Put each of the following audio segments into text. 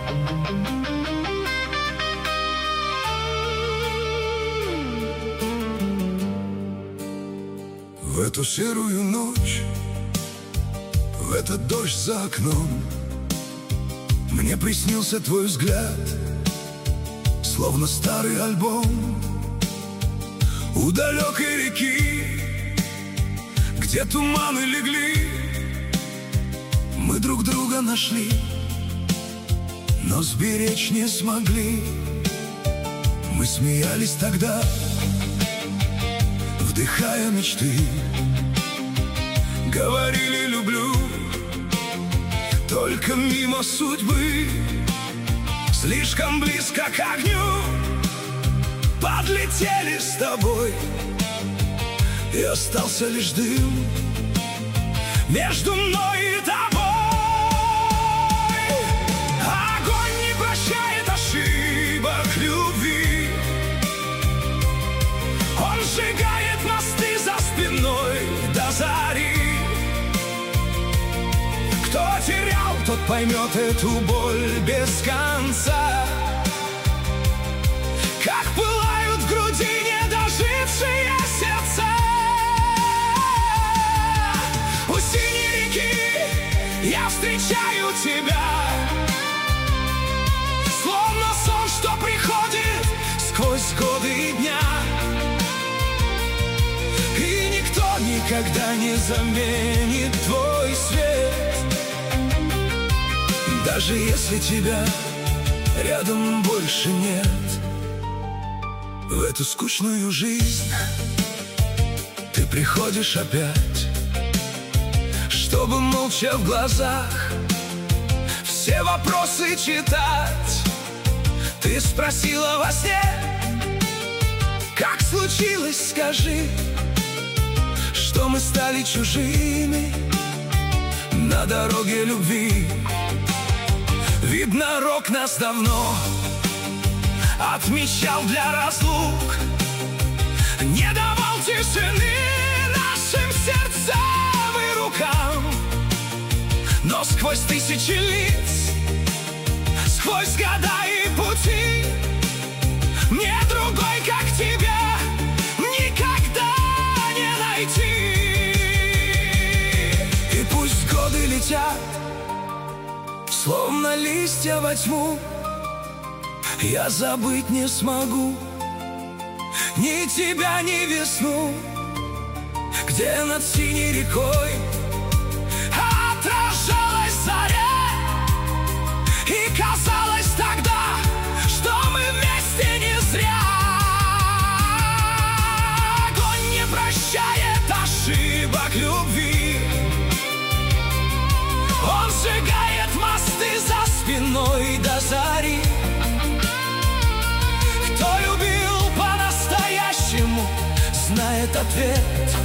В эту серую ночь, в этот дождь за окном, мне приснился твой взгляд, словно старый альбом. У далекой реки, где туманы легли, мы друг друга нашли, но сберечь не смогли. Мы смеялись тогда, вдыхая мечты, говорили «люблю», только мимо судьбы. Слишком близко к огню подлетели с тобой, и остался лишь дым между мной и тобой. Огонь не прощает ошибок любви, он сжигает мосты за спиной до зари. Кто терял, тот поймет эту боль без конца, как пылают в груди недожившие сердца. У синей реки я встречаю тебя, словно сон, что приходит сквозь годы и дня. И никто никогда не заменит твой свет, даже если тебя рядом больше нет. В эту скучную жизнь ты приходишь опять, чтобы молча в глазах все вопросы читать. Ты спросила во сне, как случилось, скажи, что мы стали чужими на дороге любви. Видно, рок нас давно отмечал для разлук, не давал тишины нашим сердцам и рукам. Но сквозь тысячи лиц, сквозь года и пути, мне другой, как тебя, никогда не найти. И пусть годы летят, словно листья во тьму, я забыть не смогу ни тебя, ни весну, где над синей рекой отражалась заря. И казалось тогда, что мы вместе не зря. Огонь не прощает ошибок любви, он сжигает мосты за спиной до зари. Кто любил по-настоящему, знает ответ.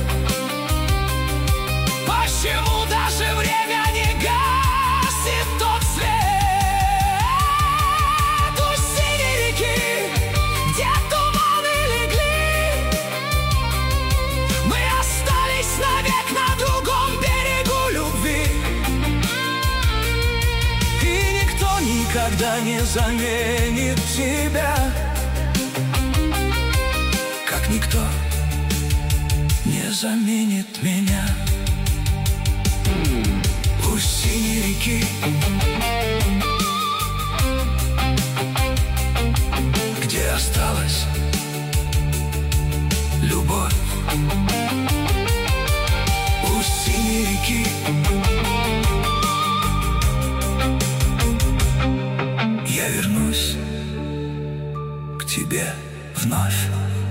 Почему даже время не гасит тот свет? У синей реки, где туманы легли, мы остались навек на другом берегу любви. И никто никогда не заменит тебя, как никто не заменит меня. У синей реки, где осталась любовь. У синей реки я вернусь к тебе вновь.